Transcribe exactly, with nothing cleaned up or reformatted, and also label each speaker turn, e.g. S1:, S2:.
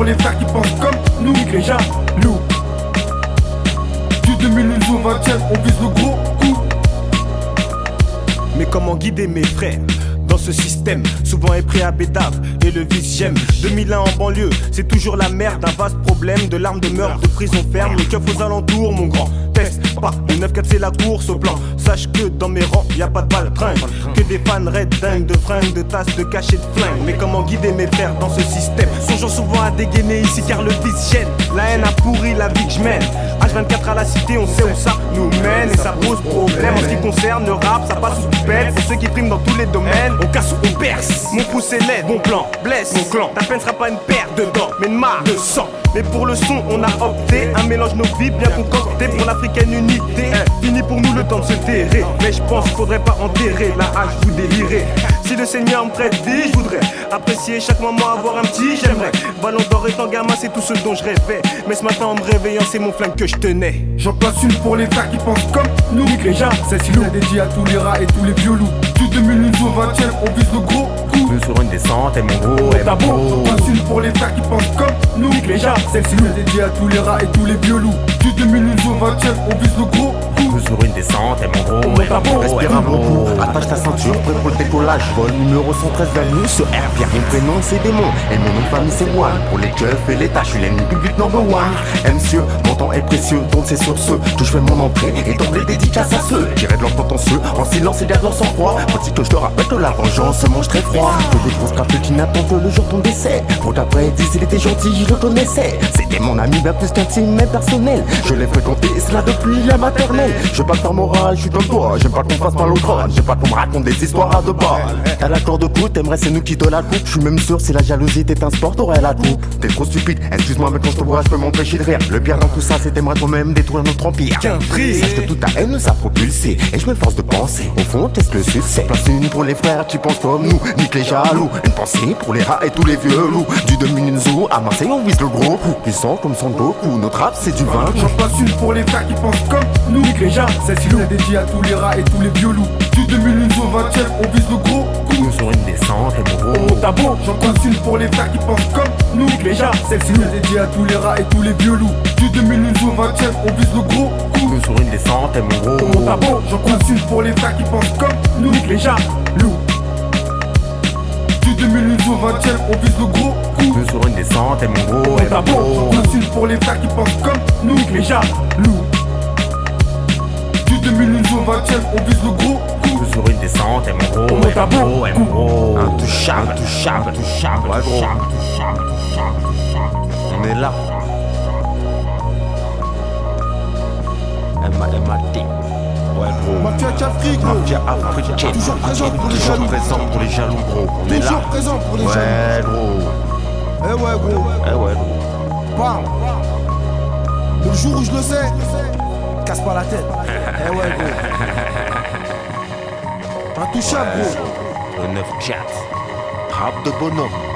S1: pour les frères qui pensent comme nous. Nique les jaloux. Du deux mille onze au vingtième, on vise le gros coup.
S2: Mais comment guider mes frères dans ce système, souvent épris à bédave et le vice j'aime. deux mille un en banlieue, c'est toujours la merde. Un vaste problème de larmes, de meurtre, de prison ferme. Les keufs aux alentours, mon grand. Teste pas, le neuf quatre c'est la course au plan. Sache que dans mes rangs, y a pas de baltringue. Que des fans raides dingues, de fringues, de tasses, de cachets de flingues. Mais comment guider mes frères dans ce système, songeant souvent à dégainer ici car le vice gêne. La haine a pourri la vie que je mène. H vingt-quatre à la cité, on sait où ça nous mène. Et ça pose problème en ce qui concerne le rap, ça passe sous pète. Pour ceux qui priment dans tous les domaines, on casse ou on perce. Mon pouce est laid, bon plan, blesse mon clan. Ta peine sera pas une paire de dents, mais une mare de sang. Mais pour le son, on a opté un mélange nos vies bien concocté pour l'africaine unité. Fini pour nous le temps de se terrer. Mais je pense qu'il faudrait pas enterrer la hache, vous délirez. Si le Seigneur me prête vie, je voudrais apprécier chaque moment, avoir un petit, j'aimerais. Ballon d'or étant gamin, c'est tout ce dont je rêvais. Mais ce matin en me réveillant, c'est mon flingue que je tenais.
S1: J'en place une pour les frères qui pensent comme nous. Nique les jaloux. Celle-ci est dédiée à tous les rats et tous les vieux loups. Du deux mille onze au vingtième, on vise le gros coup.
S3: Plus sur une descente et mon gros
S1: est bon. J'en place une pour les frères qui pensent comme nous. Nique les jaloux. Celle-ci est dédiée à tous les rats et tous les vieux loups. Du deux mille onze au vingtième, on vise le gros coup.
S3: Plus sur une descente et mon gros est bon.
S4: Respire un bon coup, attache ta ceinture, prêt pour le décollage. Vol numéro cent treize, bienvenue sur Air Pierre. Mon prénom c'est Démon, et mon nom de famille c'est One. Pour les keufs et les tâches, je suis l'ennemi public number one. Eh monsieur, mon temps est précieux, donc c'est sur ce que je fais mon entrée. Et d'emblée dédicace à ceux qui rêvent leur contentieux. En silence et gardant sans froid. Faut-il que je te rappelle que la vengeance se mange très froid. Que des grosses cartes qui n'attendent que le jour de ton décès. Pour d'après dit s'il était gentil, je le connaissais. C'était mon ami bien plus qu'intime mais personnel. Je l'ai fréquenté et cela depuis la maternelle. Je veux pas te faire moral, je suis comme toi. J'aime pas qu'on fasse mal au crâne, j'aime pas qu'on me raconte des histoires à deux balles. T'as l'accord de coup, t'aimerais c'est nous qui te la coupe. Je suis même sûr si la jalousie t'est un sport, t'aurais la coupe. T'es trop stupide, excuse-moi mais quand je te vois je peux m'empêcher de rire. Le pire dans tout ça c'est t'aimerais toi-même détruire notre empire.
S2: Qu'un prix.
S4: Sache que toute ta haine nous a propulsé. Et je me force de penser, au fond teste le succès. Place une pour les frères qui pensent comme nous, nique les jaloux. Une pensée pour les rats et tous les vieux loups. Du deux mille onze à Marseille on vise le gros coup. Puissant comme Son Goku, notre rap c'est du vin.
S1: J'en passe une pour les frères qui pensent comme nous. Nique les jaloux. Celle-ci est dédiée à tous les rats et tous les vieux loups. Du deux mille onze au vingtième, on vise le gros coup.
S3: Plus sur une descente et mon gros
S1: On monte à bon. J'en passe une pour les frères qui pensent comme nous. Nique les jaloux. Celle-ci est dédiée à tous les rats et tous les vieux loups. Du deux mille onze au vingtième, on vise le gros coup.
S3: Plus sur une descente et mon gros
S1: On monte à bon. J'en passe une pour les frères qui pensent comme nous. Nique les jaloux. Du deux mille onze au vingtième, on vise le gros coup.
S3: Plus sur une descente et mon gros
S1: On à bon. J'en passe une pour les frères qui pensent comme nous. Nique les jaloux. Du deux mille onze au vingtième, on vise le gros coup.
S3: Plus sur une descente et mon gros
S1: On est à bon.
S3: et mon gros
S4: Intouchable,
S3: intouchable, intouchable,
S4: Ouais, gros.
S3: intouchable, intouchable, intouchable.
S4: On est là. M A M A T. Ouais gros.
S5: Mafia Afrique, gros.
S4: Mafia africaine.
S5: Toujours présent pour les
S4: Toujours
S5: jaloux.
S4: présent pour les jaloux gros. On est là.
S5: Toujours présent pour les jaloux.
S4: Ouais gros.
S5: Eh ouais, gros.
S4: Eh ouais gros.
S5: Bam. Le jour où je le sais, casse pas la tête. Eh ouais, gros. Intouchable, gros.
S4: Le neuf quatre. Rap de bonhomme.